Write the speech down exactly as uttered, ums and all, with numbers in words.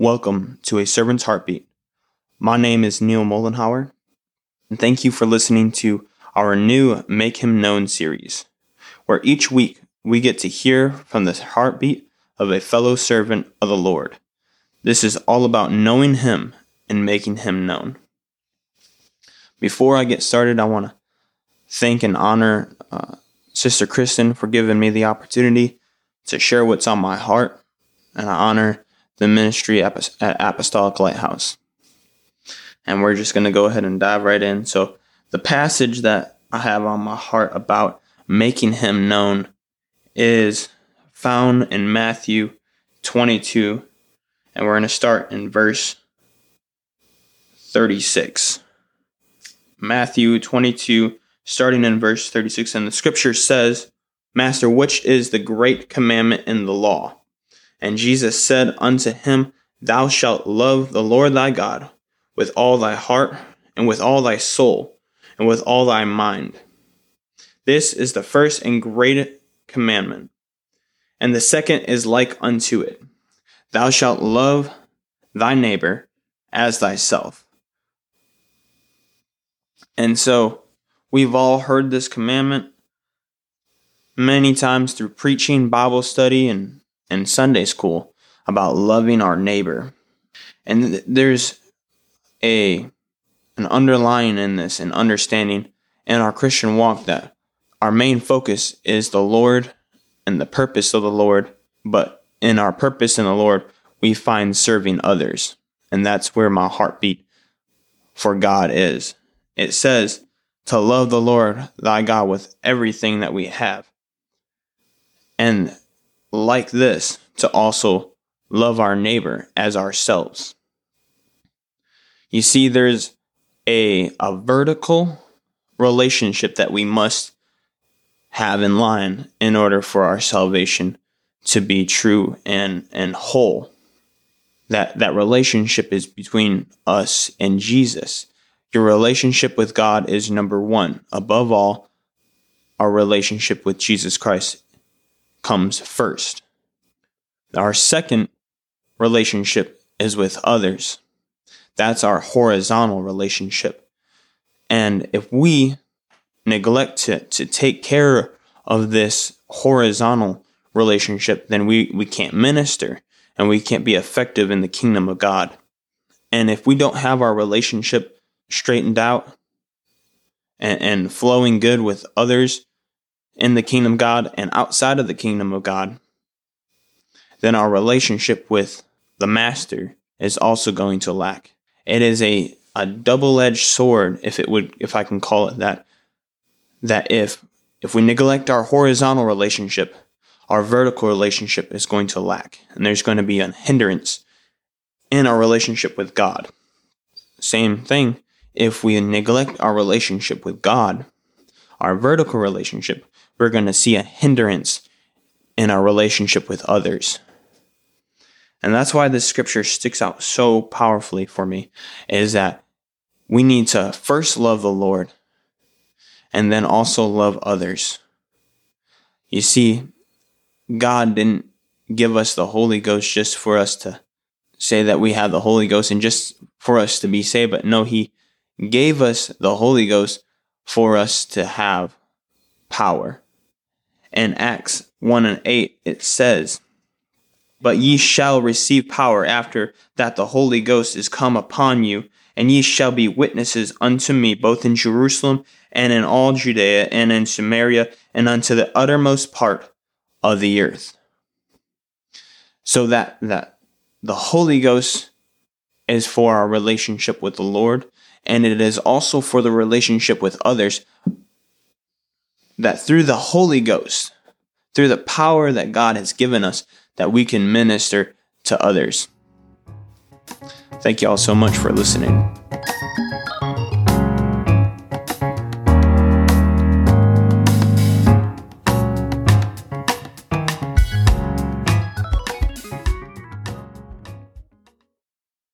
Welcome to A Servant's Heartbeat. My name is Neil Mollenhauer, and thank you for listening to our new Make Him Known series, where each week we get to hear from the heartbeat of a fellow servant of the Lord. This is all about knowing Him and making Him known. Before I get started, I want to thank and honor uh, Sister Kristen for giving me the opportunity to share what's on my heart, and I honor the ministry at Apostolic Lighthouse. And we're just going to go ahead and dive right in. So the passage that I have on my heart about making Him known is found in Matthew twenty-two, and we're going to start in verse thirty-six. Matthew twenty-two, starting in verse thirty-six, and the scripture says, "Master, which is the great commandment in the law?" And Jesus said unto him, Thou shalt love the Lord thy God with all thy heart, and with all thy soul, and with all thy mind. This is the first and great commandment. And the second is like unto it. Thou shalt love thy neighbor as thyself. And so, we've all heard this commandment many times through preaching, Bible study, and in Sunday school about loving our neighbor. And th- there's a an underlying in this, an understanding in our Christian walk that our main focus is the Lord and the purpose of the Lord, but in our purpose in the Lord, we find serving others. And that's where my heartbeat for God is. It says to love the Lord thy God with everything that we have. And like this, to also love our neighbor as ourselves. You see, there's a, a vertical relationship that we must have in line in order for our salvation to be true and, and whole. That, that relationship is between us and Jesus. Your relationship with God is number one. Above all, our relationship with Jesus Christ comes first. Our second relationship is with others. That's our horizontal relationship. And if we neglect to, to take care of this horizontal relationship, then we, we can't minister and we can't be effective in the kingdom of God. And if we don't have our relationship straightened out and, and flowing good with others in the kingdom of God and outside of the kingdom of God, then our relationship with the Master is also going to lack. It is a, a double-edged sword, if it would, if I can call it that, that if if we neglect our horizontal relationship, our vertical relationship is going to lack, and there's going to be a hindrance in our relationship with God. Same thing, if we neglect our relationship with God, our vertical relationship, we're going to see a hindrance in our relationship with others. And that's why this scripture sticks out so powerfully for me, is that we need to first love the Lord and then also love others. You see, God didn't give us the Holy Ghost just for us to say that we have the Holy Ghost and just for us to be saved, but no, He gave us the Holy Ghost for us to have power. In Acts one and eight, it says, But ye shall receive power after that the Holy Ghost is come upon you, and ye shall be witnesses unto me both in Jerusalem and in all Judea and in Samaria and unto the uttermost part of the earth. So that, that the Holy Ghost is for our relationship with the Lord, and it is also for the relationship with others, that through the Holy Ghost, through the power that God has given us, that we can minister to others. Thank you all so much for listening.